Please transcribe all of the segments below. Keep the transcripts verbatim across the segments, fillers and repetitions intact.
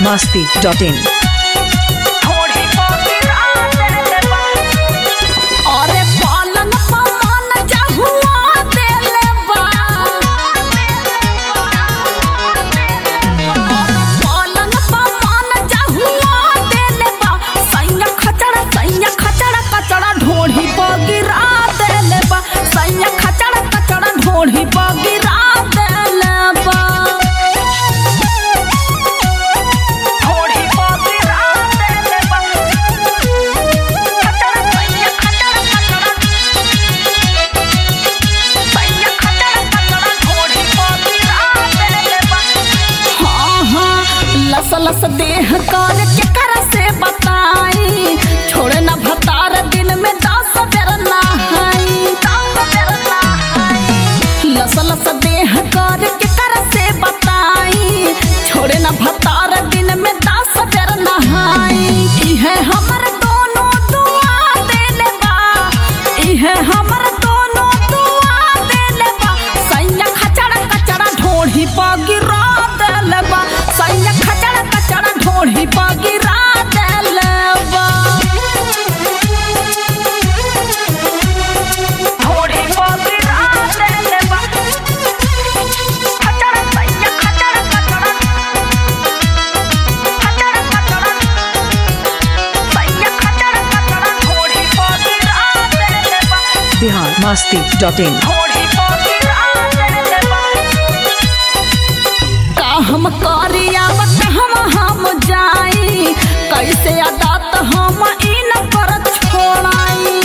masti dot in. लस देह कर के कर से बताई छोड़े न भतार दिन में दस बेर नहाई लस लस देह कर के कर से बताई छोड़े न भतार दिन में दस बेर नहाई इहे हमर दोनों दुआ देले बा इहे हमर दोनों दुआ देले बा सैया खचड़ा कचड़ा ढोढ़ी पर गिरा देले बा सैया खचड़ा कचड़ा ढोढ़ी पर गिरा देले बा ढोढ़ी पर गिरा देले बा खचड़ा सैया खचड़ा कचड़ा खचड़ा कचड़ा सैया खचड़ा कचड़ा ढोढ़ी पर गिरा देले बा Bihar masti dot in. हम करिया हम हम जाई कैसे आदत हम इन पर छोड़ाई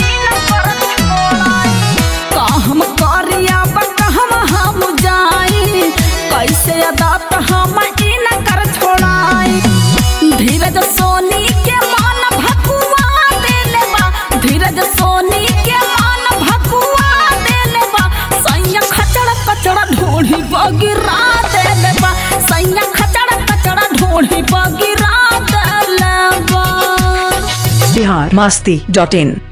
का हम करिया हम हम जाई कैसे आदत हम इन कर छोड़ाई धीरज सोनी के मन भकुआ देले बा धीरज सोनी के मन भकुआ देले बा सैया खचड़ा कचड़ा ढोढ़ी बगिरा देले बा सैया खचड़ा कचड़ा ढोढ़ी पर गिरा देले बा Bihar masti dot in.